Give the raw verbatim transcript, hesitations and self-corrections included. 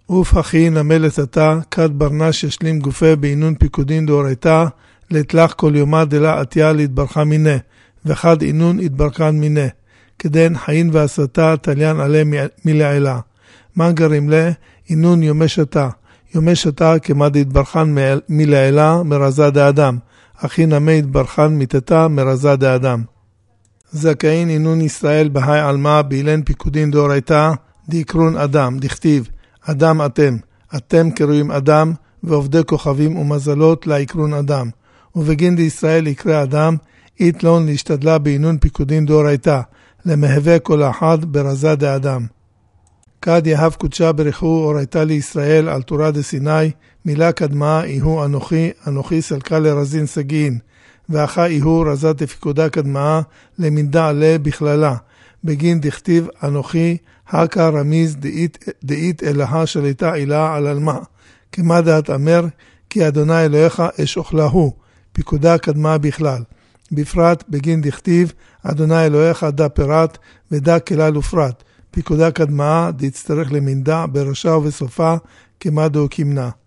אוף אחי נמלת אתה, כד ברנש ישלים גופה בעינון פיקודין דאורייתא, לתלך כל יומא דלה עתיה להתברכה מיני, וחד עינון התברכן מיני. כדן חין ועשתה תליין עלי מלעילה. מנגרים לה, עינון יומי שתה. יומי שתה כמד התברכן מלעילה מרזה דאדם. אחי נמי התברכן מתתה מרזה דאדם. זכאין עינון ישראל בהי עלמה באילן פיקודין דאורייתא, דיקרון אדם, דכתיב, אדם אתם, אתם קרויים אדם, ועובדי כוכבים ומזלות לעקרון אדם. ובגין דישראל יקרא אדם, איתלון להשתדלה בעינון פיקודין דאורייתא, למהווה כל אחד ברזה דאדם. כד יהב קודשה ברכו אורייתא לישראל על תורה דסיני, מילה קדמה איהו אנוכי, אנוכי סלקה לרזין סגין, ואחה איהו רזת הפיקודה קדמה למנדה עלה בכללה, בגין דכתיב אנוכי, הקה רמיז דאית, דאית אלוהה שליטה אילה על אלמה, כמה דעת אמר, כי אדוני אלוהיך אש אוכלהו, פיקודה קדמה בכלל. בפרט בגין דכתיב, אדוני אלוהיך דה פירת ודה כלל ופרט, פיקודה קדמה דצטרך למנדה בראשה ובסופה, כמה דו כמנה.